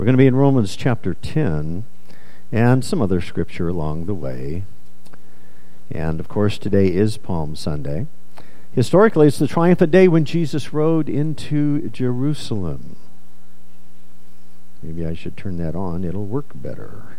We're going to be in Romans chapter 10 and some other scripture along the way. And, of course, today is Palm Sunday. Historically, it's the triumphant day when Jesus rode into Jerusalem. Maybe I should turn that on. It'll work better.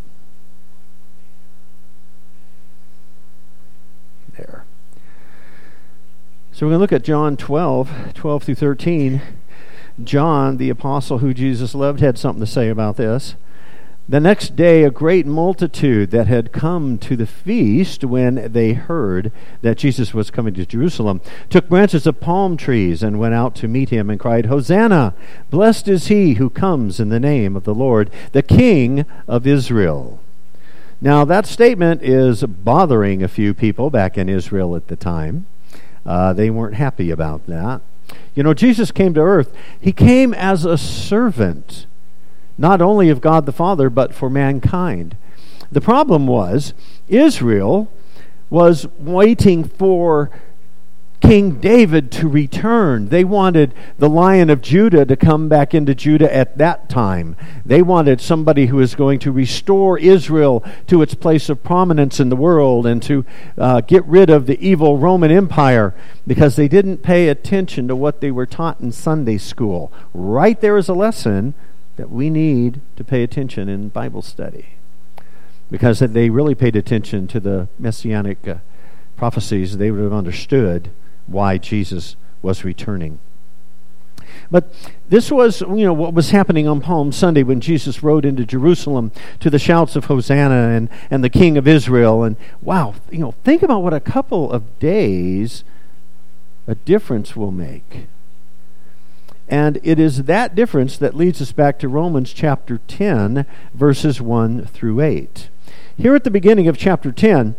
There. So we're going to look at John 12 through 13. John, the apostle who Jesus loved, had something to say about this. The next day, a great multitude that had come to the feast when they heard that Jesus was coming to Jerusalem took branches of palm trees and went out to meet him and cried, "Hosanna! Blessed is he who comes in the name of the Lord, the King of Israel." Now, that statement is bothering a few people back in Israel at the time. They weren't happy about that. You know, Jesus came to earth. He came as a servant, not only of God the Father, but for mankind. The problem was, Israel was waiting for King David to return. They wanted the Lion of Judah to come back into Judah at that time. They wanted somebody who was going to restore Israel to its place of prominence in the world and to get rid of the evil Roman Empire, because they didn't pay attention to what they were taught in Sunday school. Right there is a lesson that we need to pay attention in Bible study, because if they really paid attention to the messianic prophecies, they would have understood why Jesus was returning. But this was, what was happening on Palm Sunday when Jesus rode into Jerusalem to the shouts of Hosanna and the King of Israel. And wow, think about what a couple of days a difference will make. And it is that difference that leads us back to Romans chapter 10, verses 1 through 8. Here at the beginning of chapter 10,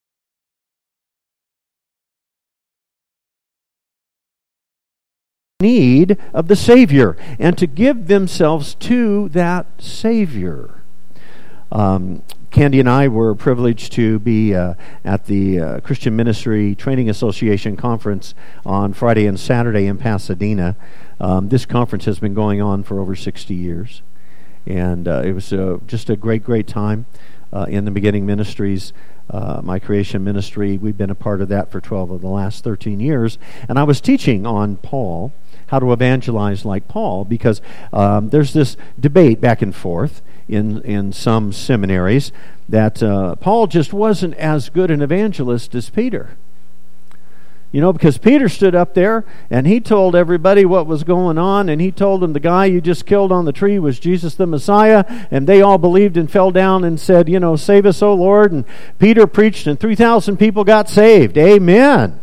need of the Savior and to give themselves to that Savior. Candy and I were privileged to be at the Christian Ministry Training Association conference on Friday and Saturday in Pasadena. This conference has been going on for over 60 years. And it was just a great time in the Beginning Ministries, my creation ministry. We've been a part of that for 12 of the last 13 years. And I was teaching on Paul, how to evangelize like Paul, because there's this debate back and forth in some seminaries that Paul just wasn't as good an evangelist as Peter. Because Peter stood up there and he told everybody what was going on, and he told them the guy you just killed on the tree was Jesus the Messiah, and they all believed and fell down and said, "Save us, O Lord." And Peter preached and 3,000 people got saved. Amen.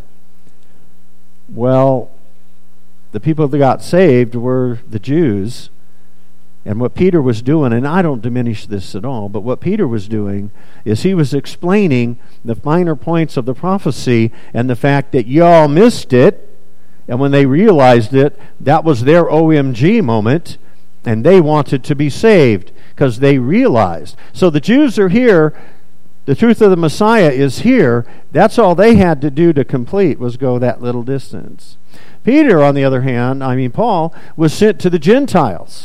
Well, the people that got saved were the Jews. And what Peter was doing, and I don't diminish this at all, but what Peter was doing is he was explaining the finer points of the prophecy and the fact that y'all missed it. And when they realized it, that was their OMG moment, and they wanted to be saved because they realized. So the Jews are here. The truth of the Messiah is here. That's all they had to do to complete was go that little distance. Peter, on the other hand, Paul, was sent to the Gentiles.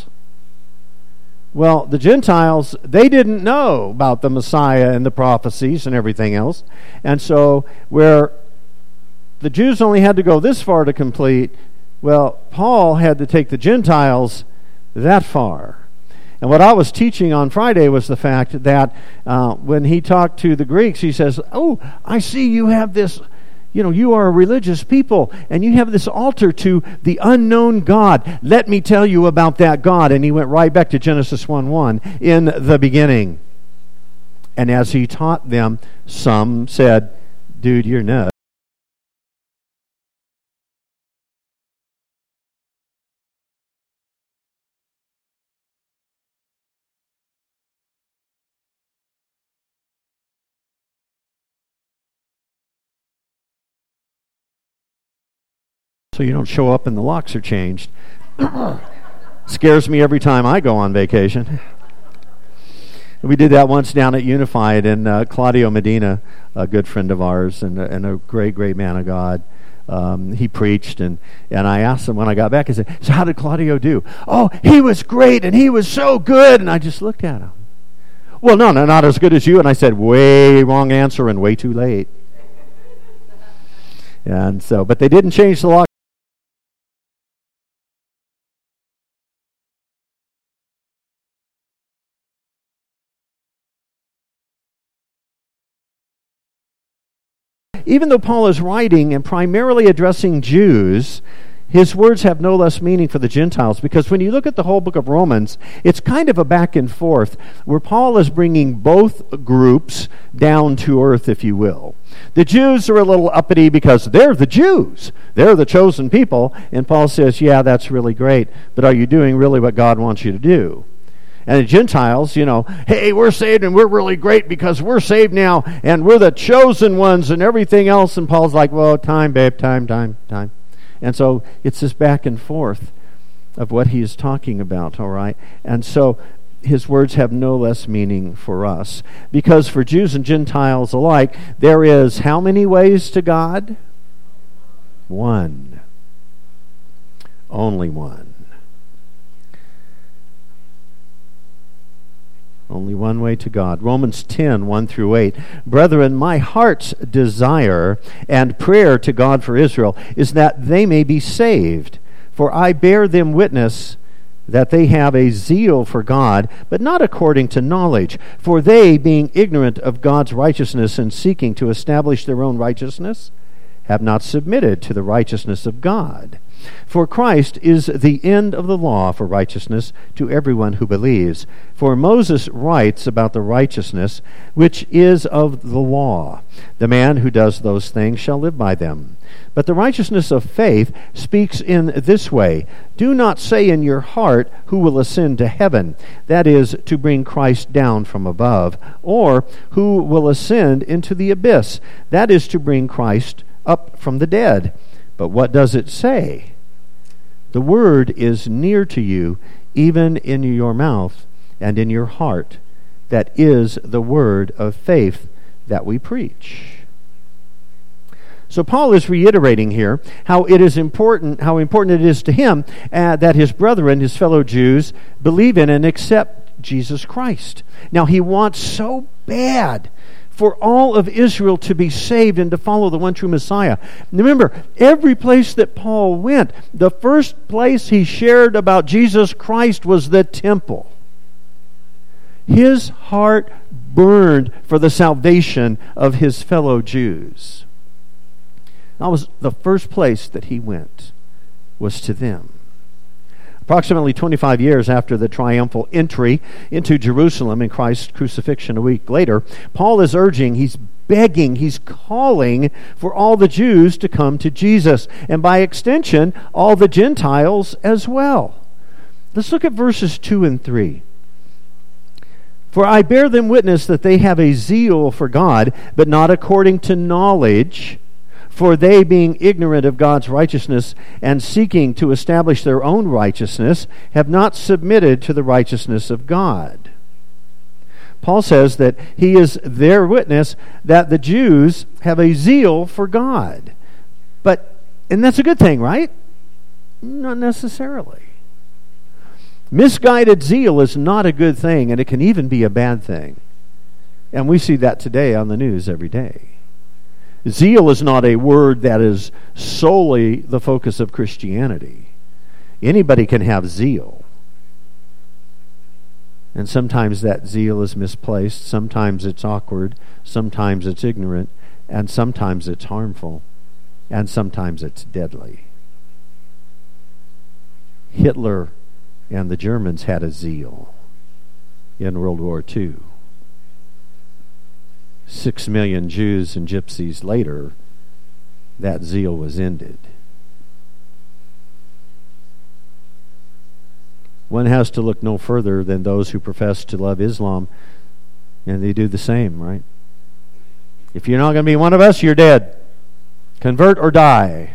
Well, the Gentiles, they didn't know about the Messiah and the prophecies and everything else. And so where the Jews only had to go this far to complete, well, Paul had to take the Gentiles that far. And what I was teaching on Friday was the fact that when he talked to the Greeks, he says, "Oh, I see you have this, you are a religious people, and you have this altar to the unknown God. Let me tell you about that God." And he went right back to Genesis 1:1, in the beginning. And as he taught them, some said, "Dude, you're nuts." So you don't show up and the locks are changed. Scares me every time I go on vacation. We did that once down at Unified, and Claudio Medina, a good friend of ours and a great man of God, he preached, and I asked him when I got back, I said, so how did Claudio do? Oh, he was great, and he was so good. And I just looked at him. Well, no, not as good as you. And I said, way wrong answer and way too late. And so, but they didn't change the law. Even though Paul is writing and primarily addressing Jews, his words have no less meaning for the Gentiles, because when you look at the whole book of Romans, it's kind of a back and forth where Paul is bringing both groups down to earth, if you will. The Jews are a little uppity because they're the Jews. They're the chosen people. And Paul says, yeah, that's really great, but are you doing really what God wants you to do? And the Gentiles, hey, we're saved and we're really great because we're saved now and we're the chosen ones and everything else. And Paul's like, well, time, babe, time. And so it's this back and forth of what he is talking about, all right? And so his words have no less meaning for us. Because for Jews and Gentiles alike, there is how many ways to God? One. Only one. Only one way to God. Romans 10, 1 through 8. Brethren, my heart's desire and prayer to God for Israel is that they may be saved. For I bear them witness that they have a zeal for God, but not according to knowledge. For they, being ignorant of God's righteousness and seeking to establish their own righteousness, have not submitted to the righteousness of God. For Christ is the end of the law for righteousness to everyone who believes. For Moses writes about the righteousness which is of the law. The man who does those things shall live by them. But the righteousness of faith speaks in this way: do not say in your heart, who will ascend to heaven, that is, to bring Christ down from above, or who will ascend into the abyss, that is, to bring Christ up from the dead. But what does it say? The word is near to you, even in your mouth and in your heart. That is the word of faith that we preach. So Paul is reiterating here how important it is to him that his brethren, his fellow Jews, believe in and accept Jesus Christ. Now he wants so bad for all of Israel to be saved and to follow the one true Messiah. Remember, every place that Paul went, the first place he shared about Jesus Christ was the temple. His heart burned for the salvation of his fellow Jews. That was the first place that he went, was to them. Approximately 25 years after the triumphal entry into Jerusalem in Christ's crucifixion a week later, Paul is urging, he's begging, he's calling for all the Jews to come to Jesus, and by extension, all the Gentiles as well. Let's look at verses 2 and 3. For I bear them witness that they have a zeal for God, but not according to knowledge. For they, being ignorant of God's righteousness and seeking to establish their own righteousness, have not submitted to the righteousness of God. Paul says that he is their witness that the Jews have a zeal for God. And that's a good thing, right? Not necessarily. Misguided zeal is not a good thing, and it can even be a bad thing. And we see that today on the news every day. Zeal is not a word that is solely the focus of Christianity. Anybody can have zeal. And sometimes that zeal is misplaced, sometimes it's awkward, sometimes it's ignorant, and sometimes it's harmful, and sometimes it's deadly. Hitler and the Germans had a zeal in World War II. 6 million Jews and gypsies later, that zeal was ended. One has to look no further than those who profess to love Islam, and they do the same, right? If you're not going to be one of us, you're dead. Convert or die.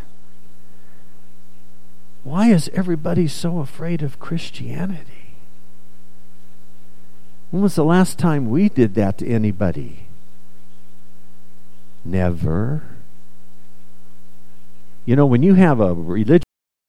Why is everybody so afraid of Christianity? When was the last time we did that to anybody? Never. You know, when you have a religion,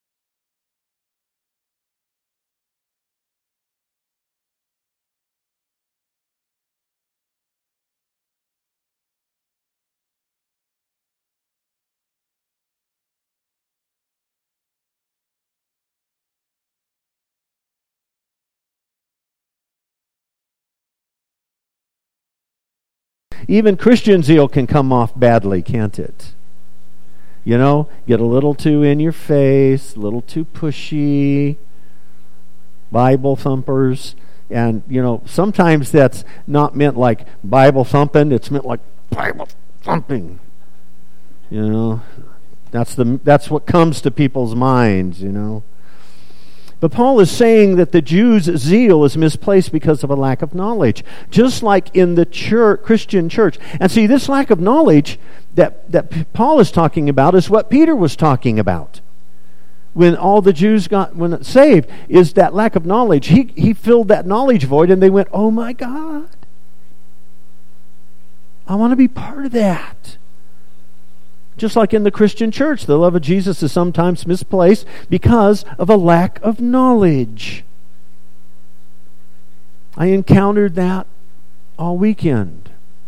even Christian zeal can come off badly, can't it? You know, get a little too in your face, a little too pushy, Bible thumpers. And, you know, sometimes that's not meant like Bible thumping, it's meant like Bible thumping. You know, that's what comes to people's minds, you know. But Paul is saying that the Jews' zeal is misplaced because of a lack of knowledge, just like in the Christian church. And see, this lack of knowledge that Paul is talking about is what Peter was talking about. When all the Jews when saved, is that lack of knowledge. He filled that knowledge void, and they went, "Oh my God, I want to be part of that." Just like in the Christian church, the love of Jesus is sometimes misplaced because of a lack of knowledge. I encountered that all weekend.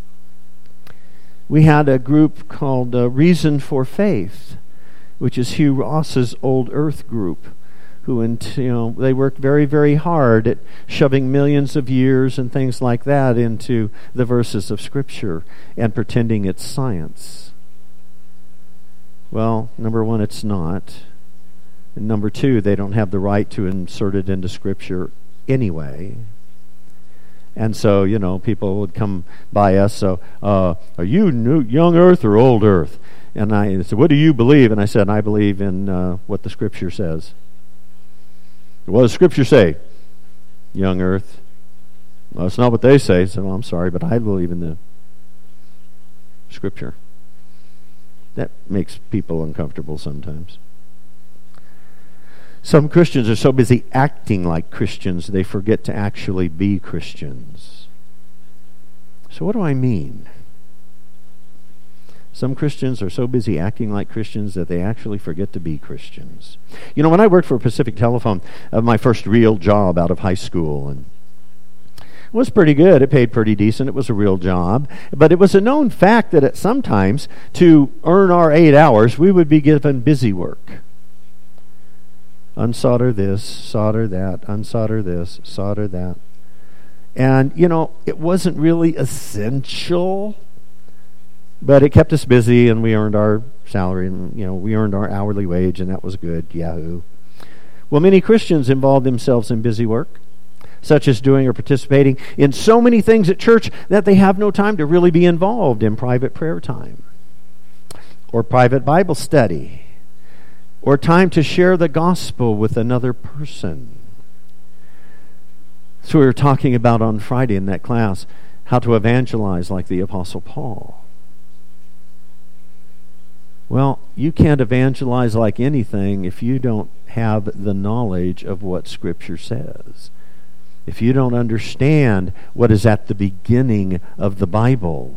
We had a group called Reason for Faith, which is Hugh Ross's Old Earth group, who they worked very, very hard at shoving millions of years and things like that into the verses of Scripture and pretending it's science. Well, number one, it's not. And number two, they don't have the right to insert it into Scripture anyway. And so, people would come by us, so, are you young Earth or old Earth? And I said, what do you believe? And I said, I believe in what the Scripture says. What does Scripture say? Young Earth. Well, it's not what they say, so I'm sorry, but I believe in the Scripture. That makes people uncomfortable sometimes. Some Christians are so busy acting like Christians, they forget to actually be Christians. So what do I mean? Some Christians are so busy acting like Christians that they actually forget to be Christians. When I worked for Pacific Telephone, my first real job out of high school, and it was pretty good. It paid pretty decent. It was a real job. But it was a known fact that at sometimes, to earn our 8 hours, we would be given busy work. Unsolder this, solder that, unsolder this, solder that. And, it wasn't really essential, but it kept us busy, and we earned our salary, and, we earned our hourly wage, and that was good. Yahoo. Well, many Christians involve themselves in busy work, such as doing or participating in so many things at church that they have no time to really be involved in private prayer time, or private Bible study, or time to share the gospel with another person. So we were talking about on Friday in that class how to evangelize like the Apostle Paul. Well, you can't evangelize like anything if you don't have the knowledge of what Scripture says. If you don't understand what is at the beginning of the Bible.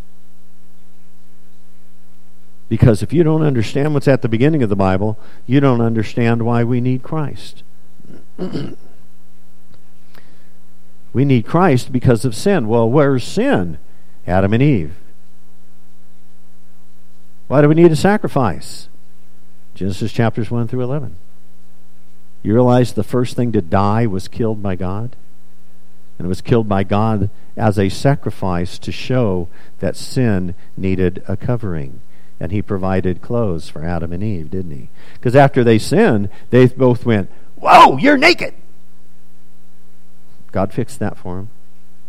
Because if you don't understand what's at the beginning of the Bible, you don't understand why we need Christ. We need Christ because of sin. Well, where's sin? Adam and Eve. Why do we need a sacrifice? Genesis chapters 1 through 11. You realize the first thing to die was killed by God? And it was killed by God as a sacrifice to show that sin needed a covering. And He provided clothes for Adam and Eve, didn't He? Because after they sinned, they both went, "Whoa, you're naked!" God fixed that for them.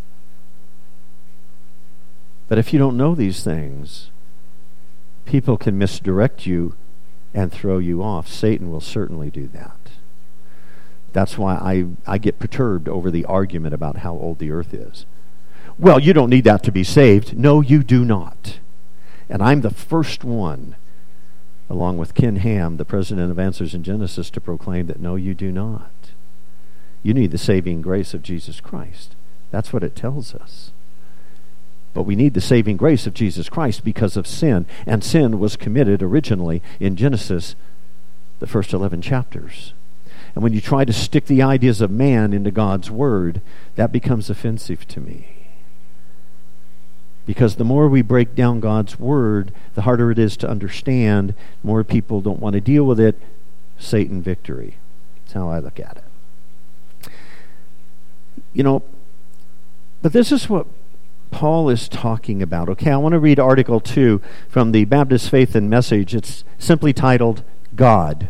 But if you don't know these things, people can misdirect you and throw you off. Satan will certainly do that. That's why I get perturbed over the argument about how old the earth is. Well, you don't need that to be saved. No, you do not. And I'm the first one, along with Ken Ham, the president of Answers in Genesis, to proclaim that no, you do not. You need the saving grace of Jesus Christ. That's what it tells us. But we need the saving grace of Jesus Christ because of sin. And sin was committed originally in Genesis, the first 11 chapters. And when you try to stick the ideas of man into God's Word, that becomes offensive to me. Because the more we break down God's Word, the harder it is to understand. More people don't want to deal with it. Satan victory. That's how I look at it. But this is what Paul is talking about. Okay, I want to read Article 2 from the Baptist Faith and Message. It's simply titled, God.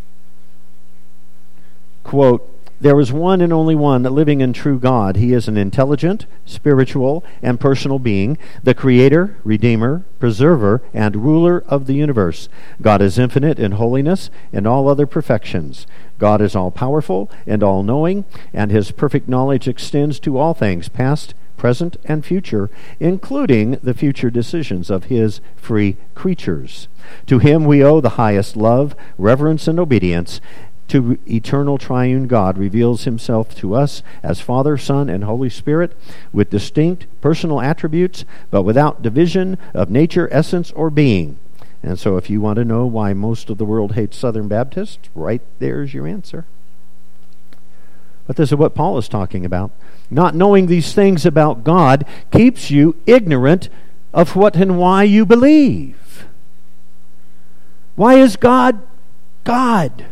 Quote, "There is one and only one, the living and true God. He is an intelligent, spiritual, and personal being, the creator, redeemer, preserver, and ruler of the universe. God is infinite in holiness and all other perfections. God is all-powerful and all-knowing, and his perfect knowledge extends to all things, past, present, and future, including the future decisions of his free creatures. To him we owe the highest love, reverence, and obedience. To eternal triune God reveals himself to us as Father, Son, and Holy Spirit with distinct personal attributes, but without division of nature, essence, or being." And so if you want to know why most of the world hates Southern Baptists, right there's your answer. But this is what Paul is talking about. Not knowing these things about God keeps you ignorant of what and why you believe. Why is God God?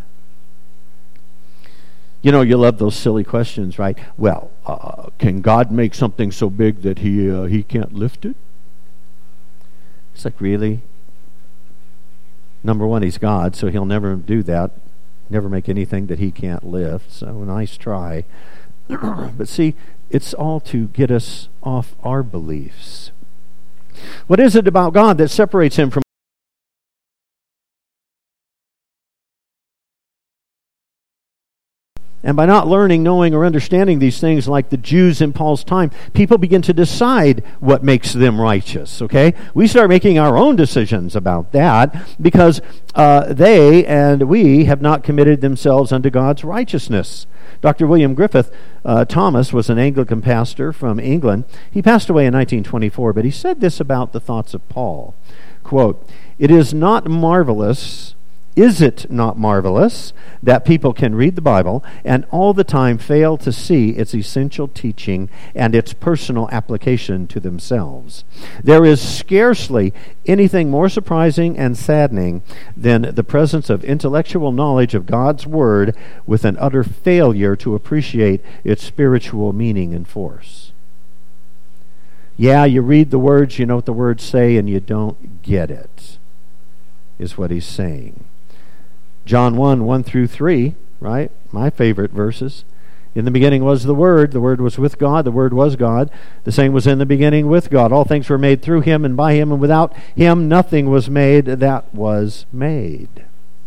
You love those silly questions, right? Well, can God make something so big that he can't lift it? It's like, really? Number one, he's God, so he'll never do that. Never make anything that he can't lift. So nice try. But see, it's all to get us off our beliefs. What is it about God that separates him from? And by not learning, knowing, or understanding these things, like the Jews in Paul's time, people begin to decide what makes them righteous, okay? We start making our own decisions about that because they and we have not committed themselves unto God's righteousness. Dr. William Griffith Thomas was an Anglican pastor from England. He passed away in 1924, but he said this about the thoughts of Paul. Quote, Is it not marvelous that people can read the Bible and all the time fail to see its essential teaching and its personal application to themselves? There is scarcely anything more surprising and saddening than the presence of intellectual knowledge of God's Word with an utter failure to appreciate its spiritual meaning and force. Yeah, you read the words, you know what the words say, and you don't get it, is what he's saying. John 1 through 3, right? My favorite verses. In the beginning was the Word was with God, the Word was God. The same was in the beginning with God. All things were made through him and by him, and without him nothing was made that was made.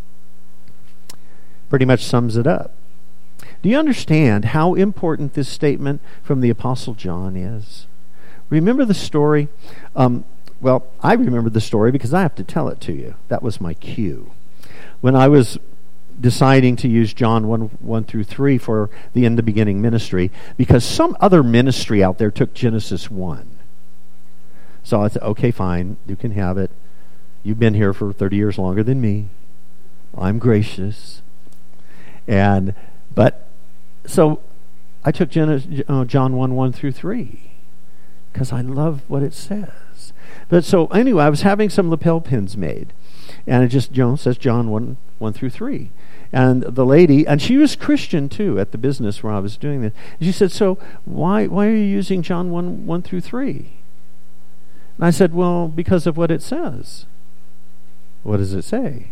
Pretty much sums it up. Do you understand how important this statement from the Apostle John is? Remember the story? Well, I remember the story because I have to tell it to you. That was my cue. When I was deciding to use John 1 through 3 for the In the Beginning ministry, because some other ministry out there took Genesis 1. So I said, okay, fine, you can have it. You've been here for 30 years longer than me. I'm gracious. So I took John 1 through 3 because I love what it says. But so anyway, I was having some lapel pins made. And it just says John 1 through 3. And the lady, and she was Christian too at the business where I was doing this. She said, so why are you using John 1 through 3? And I said, well, because of what it says. What does it say?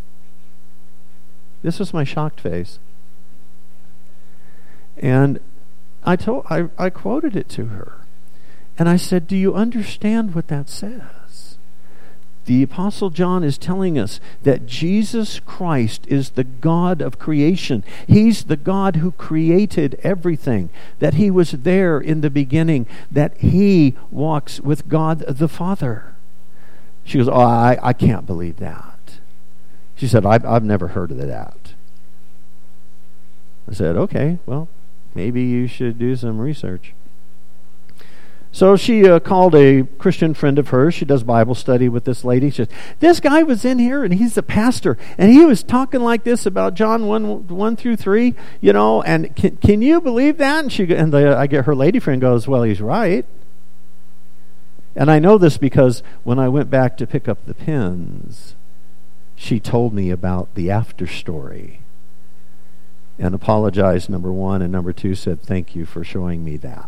This was my shocked face. And I quoted it to her. And I said, do you understand what that says? The Apostle John is telling us that Jesus Christ is the God of creation. He's the God who created everything, that he was there in the beginning, that he walks with God the Father. She goes, I can't believe that. She said, I've never heard of that. I said, okay, well, maybe you should do some research. So she called a Christian friend of hers. She does Bible study with this lady. She says, this guy was in here, and he's a pastor, and he was talking like this about John 1 through 3, and can you believe that? And I get her lady friend goes, well, he's right. And I know this because when I went back to pick up the pins, she told me about the after story and apologized, number one, and number two, said, thank you for showing me that.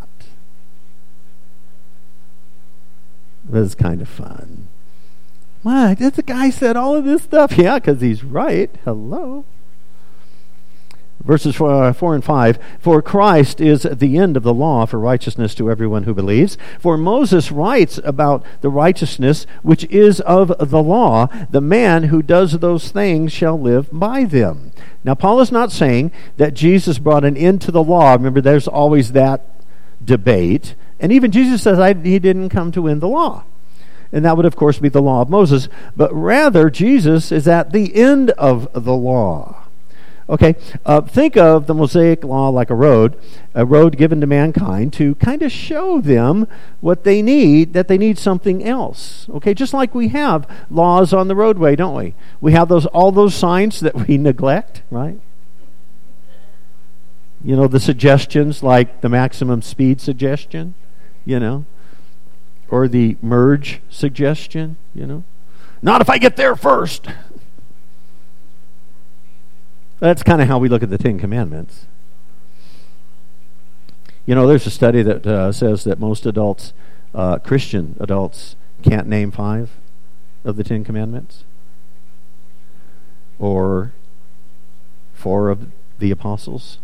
It was kind of fun. What? This guy said all of this stuff? Yeah, because he's right. Hello. Verses 4 and 5. For Christ is the end of the law for righteousness to everyone who believes. For Moses writes about the righteousness which is of the law. The man who does those things shall live by them. Now, Paul is not saying that Jesus brought an end to the law. Remember, there's always that debate. And even Jesus says he didn't come to end the law. And that would, of course, be the law of Moses. But rather, Jesus is at the end of the law. Okay, think of the Mosaic law like a road given to mankind to kind of show them what they need, that they need something else. Okay, just like we have laws on the roadway, don't we? We have all those signs that we neglect, right? The suggestions like the maximum speed suggestion, or the merge suggestion, Not if I get there first. That's kind of how we look at the Ten Commandments. There's a study that says that most adults, Christian adults, can't name 5 of the Ten Commandments. Or 4 of the apostles.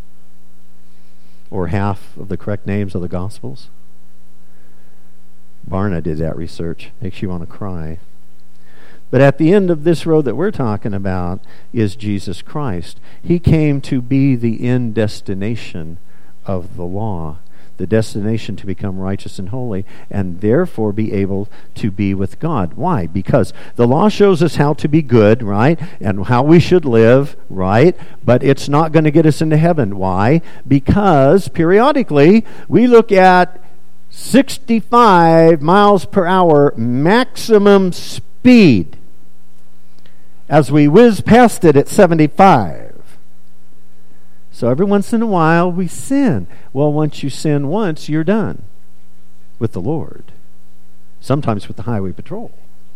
Or half of the correct names of the Gospels. Barna did that research. Makes you want to cry. But at the end of this road that we're talking about is Jesus Christ. He came to be the end destination of the law, the destination to become righteous and holy, and therefore be able to be with God. Why? Because the law shows us how to be good, right? And how we should live, right? But it's not going to get us into heaven. Why? Because periodically we look at 65 miles per hour maximum speed as we whiz past it at 75. So every once in a while we sin. Well, once you sin once, you're done with the Lord. Sometimes with the highway patrol.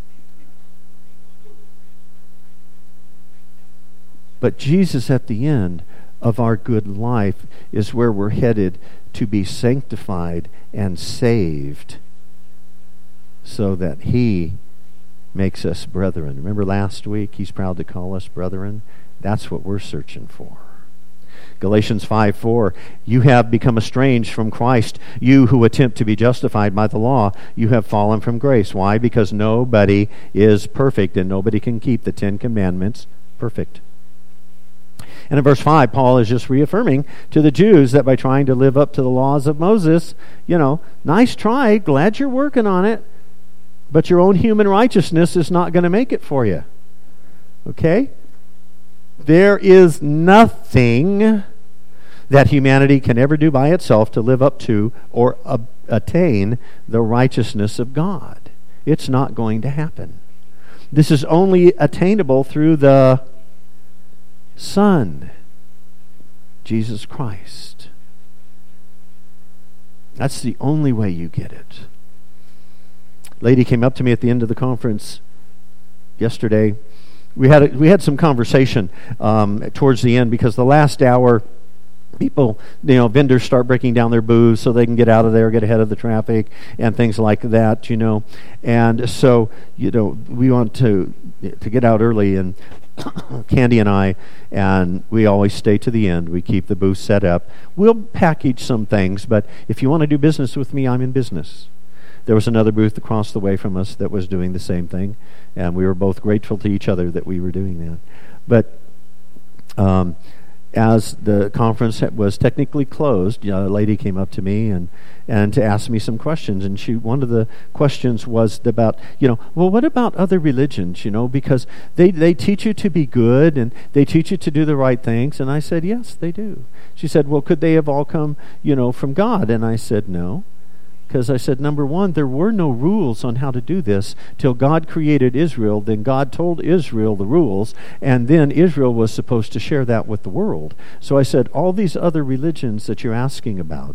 But Jesus at the end of our good life is where we're headed to be sanctified and saved so that He makes us brethren. Remember last week, He's proud to call us brethren? That's what we're searching for. Galatians 5:4, you have become estranged from Christ, you who attempt to be justified by the law. You have fallen from grace. Why? Because nobody is perfect, and nobody can keep the 10 Commandments perfect. And in verse 5, Paul is just reaffirming to the Jews that by trying to live up to the laws of Moses, nice try, glad you're working on it, but your own human righteousness is not going to make it for you. Okay? There is nothing that humanity can ever do by itself to live up to or attain the righteousness of God. It's not going to happen. This is only attainable through the Son, Jesus Christ. That's the only way you get it. Lady came up to me at the end of the conference yesterday. We had some conversation towards the end because the last hour, people, vendors start breaking down their booths so they can get out of there, get ahead of the traffic, and things like that, And so, we want to get out early, and Candy and we always stay to the end. We keep the booth set up. We'll package some things, but if you want to do business with me, I'm in business. There was another booth across the way from us that was doing the same thing, and we were both grateful to each other that we were doing that. But as the conference was technically closed, a lady came up to me and to ask me some questions, and one of the questions was about, well, what about other religions, because they teach you to be good, and they teach you to do the right things, and I said, yes, they do. She said, well, could they have all come, from God? And I said, no. Because I said, number one, there were no rules on how to do this till God created Israel. Then God told Israel the rules, and then Israel was supposed to share that with the world. So I said, all these other religions that you're asking about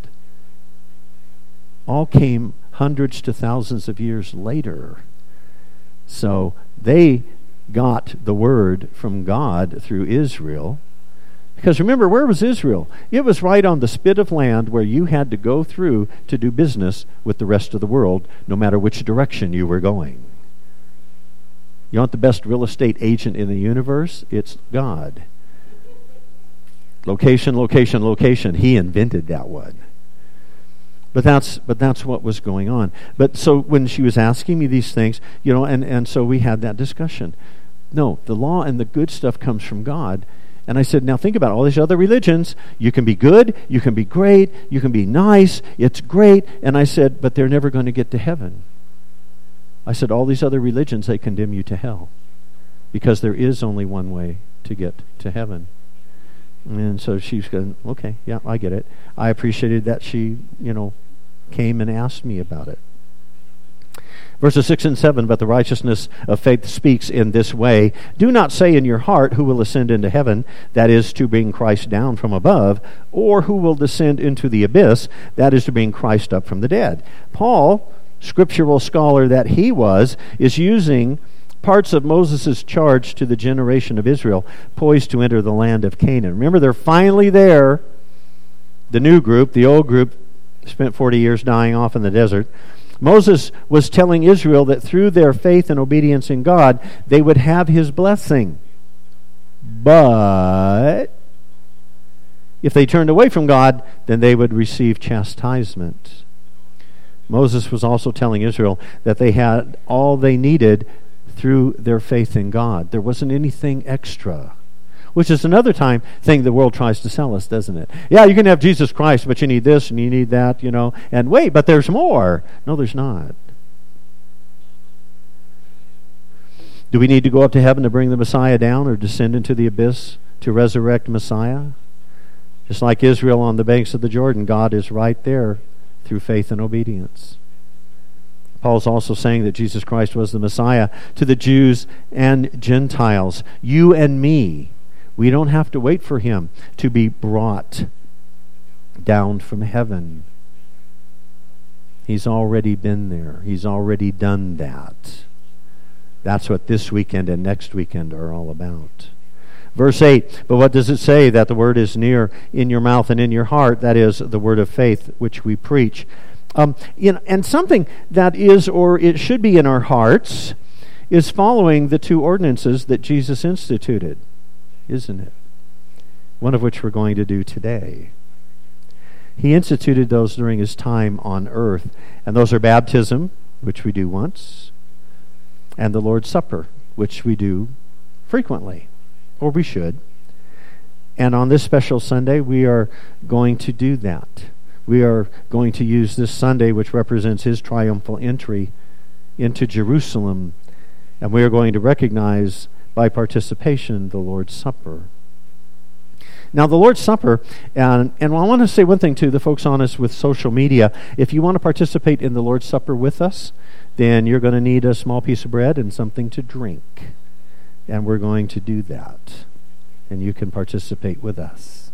all came hundreds to thousands of years later. So they got the word from God through Israel. Because remember, where was Israel? It was right on the spit of land where you had to go through to do business with the rest of the world, no matter which direction you were going. You want the best real estate agent in the universe? It's God. Location, location, location. He invented that one. But that's what was going on. But so when she was asking me these things, and so we had that discussion. No, the law and the good stuff comes from God. And I said, now think about all these other religions. You can be good, you can be great, you can be nice, it's great. And I said, but they're never going to get to heaven. I said, all these other religions, they condemn you to hell. Because there is only one way to get to heaven. And so she's going, okay, yeah, I get it. I appreciated that she, came and asked me about it. Verses 6 and 7, but the righteousness of faith speaks in this way. Do not say in your heart, who will ascend into heaven, that is to bring Christ down from above, or who will descend into the abyss, that is to bring Christ up from the dead. Paul, scriptural scholar that he was, is using parts of Moses' charge to the generation of Israel, poised to enter the land of Canaan. Remember, they're finally there. The new group, the old group, spent 40 years dying off in the desert. Moses was telling Israel that through their faith and obedience in God, they would have his blessing. But if they turned away from God, then they would receive chastisement. Moses was also telling Israel that they had all they needed through their faith in God. There wasn't anything extra. Which is another thing the world tries to sell us, doesn't it? Yeah, you can have Jesus Christ, but you need this and you need that, And wait, but there's more. No, there's not. Do we need to go up to heaven to bring the Messiah down or descend into the abyss to resurrect Messiah? Just like Israel on the banks of the Jordan, God is right there through faith and obedience. Paul's also saying that Jesus Christ was the Messiah to the Jews and Gentiles. You and me. We don't have to wait for him to be brought down from heaven. He's already been there. He's already done that. That's what this weekend and next weekend are all about. Verse 8, but what does it say? That the word is near in your mouth and in your heart. That is the word of faith which we preach. And something that is, or it should be in our hearts, is following the two ordinances that Jesus instituted. Isn't it? One of which we're going to do today. He instituted those during his time on earth. And those are baptism, which we do once, and the Lord's Supper, which we do frequently, or we should. And on this special Sunday, we are going to do that. We are going to use this Sunday, which represents his triumphal entry into Jerusalem, and we are going to recognize by participation the Lord's Supper. Now, the Lord's Supper, and I want to say one thing to the folks on us with social media. If you want to participate in the Lord's Supper with us, then you're going to need a small piece of bread and something to drink. And we're going to do that. And you can participate with us.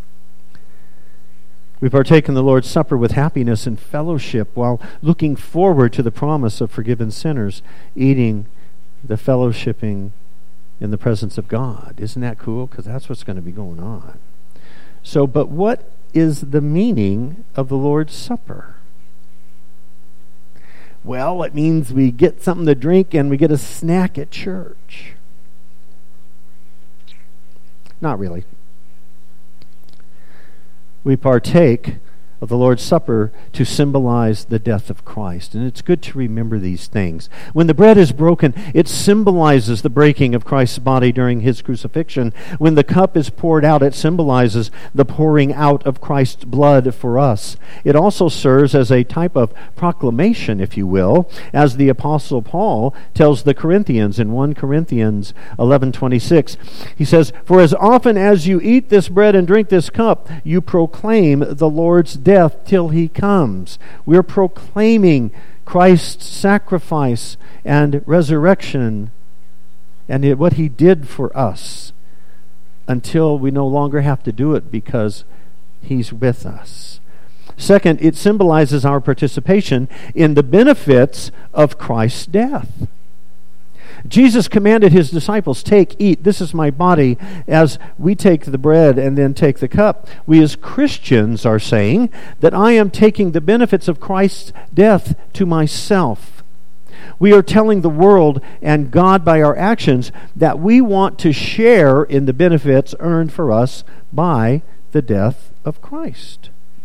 We partake in the Lord's Supper with happiness and fellowship while looking forward to the promise of forgiven sinners, eating the fellowshipping in the presence of God. Isn't that cool? Because that's what's going to be going on. So, but what is the meaning of the Lord's Supper? Well, it means we get something to drink and we get a snack at church. Not really. We partake of the Lord's Supper to symbolize the death of Christ. And it's good to remember these things. When the bread is broken, it symbolizes the breaking of Christ's body during his crucifixion. When the cup is poured out, it symbolizes the pouring out of Christ's blood for us. It also serves as a type of proclamation, if you will, as the Apostle Paul tells the Corinthians in 1 Corinthians 11:26. He says, "For as often as you eat this bread and drink this cup, you proclaim the Lord's death death till he comes. We're proclaiming Christ's sacrifice and resurrection and what he did for us until we no longer have to do it because he's with us. Second, it symbolizes our participation in the benefits of Christ's death. Jesus commanded his disciples, "Take, eat, this is my body," as we take the bread and then take the cup. We as Christians are saying that I am taking the benefits of Christ's death to myself. We are telling the world and God by our actions that we want to share in the benefits earned for us by the death of Christ.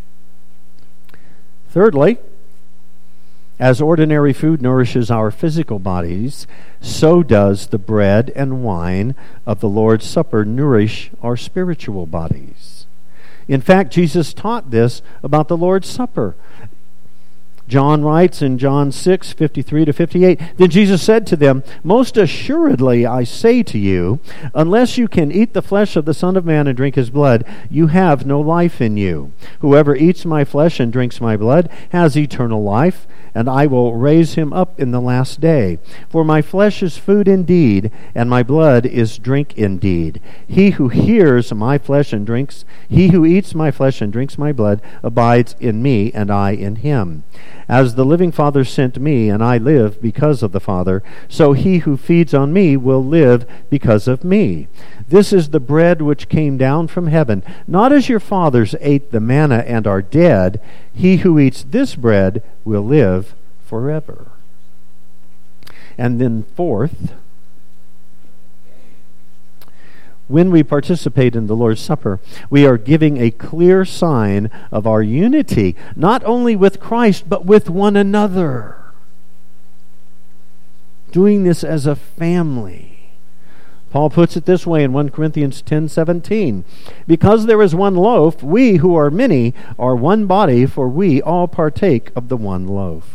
Thirdly, as ordinary food nourishes our physical bodies, so does the bread and wine of the Lord's Supper nourish our spiritual bodies. In fact, Jesus taught this about the Lord's Supper. John writes in John 6:53-58, "Then Jesus said to them, 'Most assuredly I say to you, unless you can eat the flesh of the Son of Man and drink his blood, you have no life in you. Whoever eats my flesh and drinks my blood has eternal life, and I will raise him up in the last day. For my flesh is food indeed, and my blood is drink indeed. He who eats my flesh and drinks my blood abides in me, and I in him. As the living Father sent me, and I live because of the Father, so he who feeds on me will live because of me. This is the bread which came down from heaven, not as your fathers ate the manna and are dead. He who eats this bread will live forever.'" And then fourth, when we participate in the Lord's Supper, we are giving a clear sign of our unity, not only with Christ, but with one another. Doing this as a family. Paul puts it this way in 1 Corinthians 10:17. "Because there is one loaf, we who are many are one body, for we all partake of the one loaf."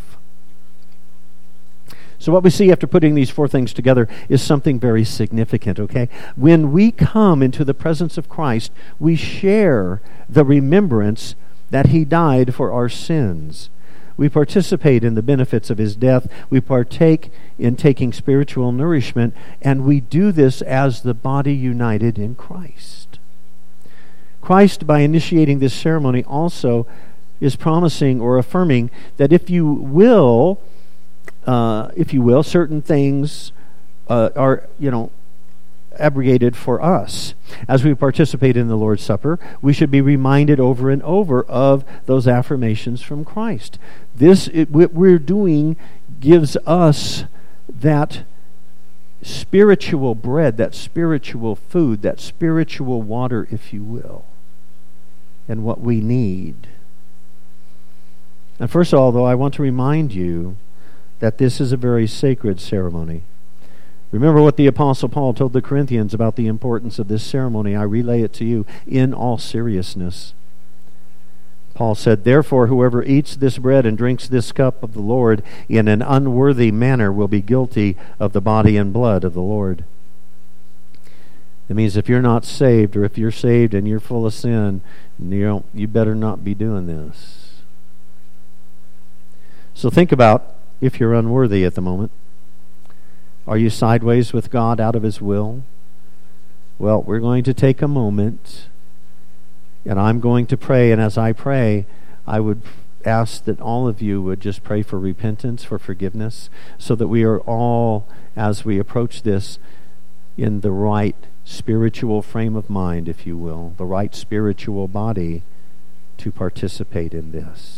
So what we see after putting these four things together is something very significant, okay? When we come into the presence of Christ, we share the remembrance that he died for our sins. We participate in the benefits of his death. We partake in taking spiritual nourishment, and we do this as the body united in Christ. Christ, by initiating this ceremony, also is promising or affirming that if you will, certain things are, abrogated for us. As we participate in the Lord's Supper, we should be reminded over and over of those affirmations from Christ. What we're doing gives us that spiritual bread, that spiritual food, that spiritual water, if you will, and what we need. And first of all, though, I want to remind you that this is a very sacred ceremony. Remember what the Apostle Paul told the Corinthians about the importance of this ceremony. I relay it to you in all seriousness. Paul said, "Therefore, whoever eats this bread and drinks this cup of the Lord in an unworthy manner will be guilty of the body and blood of the Lord." It means if you're not saved, or if you're saved and you're full of sin, you better not be doing this. So think about if you're unworthy at the moment. Are you sideways with God, out of his will? Well, we're going to take a moment, and I'm going to pray, and as I pray, I would ask that all of you would just pray for repentance, for forgiveness, so that we are all, as we approach this, in the right spiritual frame of mind, if you will, the right spiritual body to participate in this.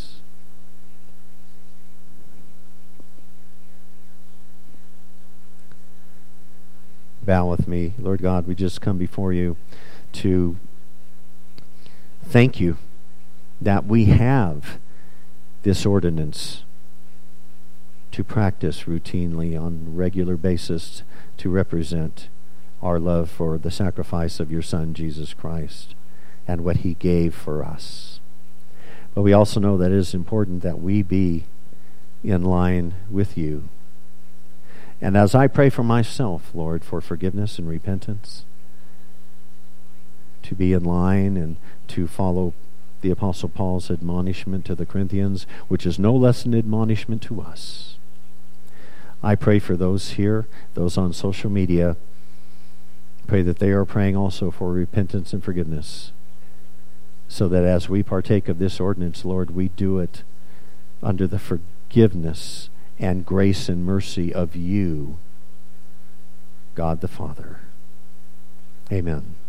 Bow with me. Lord God, we just come before you to thank you that we have this ordinance to practice routinely on a regular basis to represent our love for the sacrifice of your Son, Jesus Christ, and what he gave for us. But we also know that it is important that we be in line with you. And as I pray for myself, Lord, for forgiveness and repentance, to be in line and to follow the Apostle Paul's admonishment to the Corinthians, which is no less an admonishment to us. I pray for those here, those on social media. Pray that they are praying also for repentance and forgiveness, so that as we partake of this ordinance, Lord, we do it under the forgiveness and grace and mercy of you, God the Father. Amen.